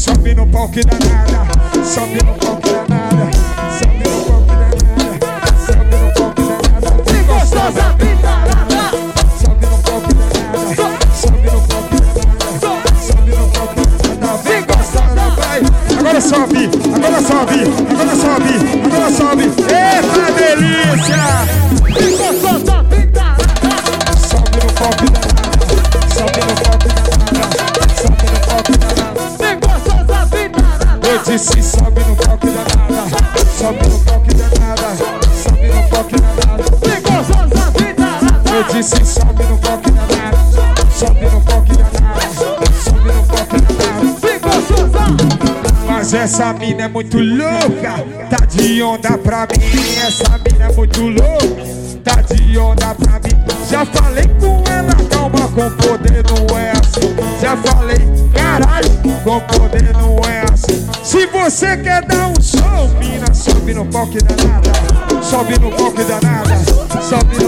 sobe no palco danada, sobe no palco danada, sobe no palco danada, sobe no palco danada. Vem gostosa, vem tarada. Sobe no palco danada, sobe no palco danada, sobe no palco danada. Vem gostosa, vai. Agora sobe, agora sobe, agora sobe, agora sobe. Eita delícia! Vem gostosa, vem tarada. Sobe no palco danada, sobe no palco danada, sobe no palco danada. Vem gostosa, vem tarada. Eu disse sobe no palco danada, sobe no palco danada, sobe no palco danada. Vem gostosa, vem tarada. Eu disse sobe no palco danada, sobe no palco danada, sobe no palco danada. Vem gostosa. Mas essa mina é muito louca, tá de onda pra mim. Essa mina é muito louca, tá de onda pra mim. Já falei com ela, calma, com poder não é assim. Já falei, caralho, com poder não é assim. Se você quer dar um show, mina, sobe no palco danada, sobe no palco danada, sobe